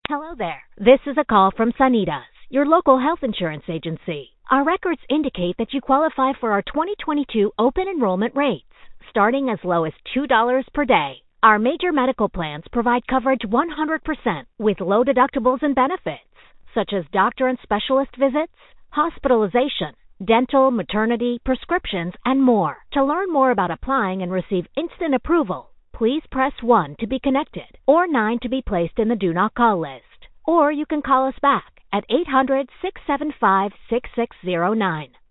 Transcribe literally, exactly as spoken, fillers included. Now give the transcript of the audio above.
Hello there. This is a call from Sanitas, your local health insurance agency. Our records indicate that you qualify for our twenty twenty-two open enrollment rates, starting as low as two dollars per day. Our major medical plans provide coverage one hundred percent with low deductibles and benefits, such as doctor and specialist visits, hospitalization, dental, maternity, prescriptions, and more. To learn more about applying and receive instant approval, please press one to be connected or nine to be placed in the Do Not Call list. Or you can call us back at eight hundred, six seven five, six six zero nine.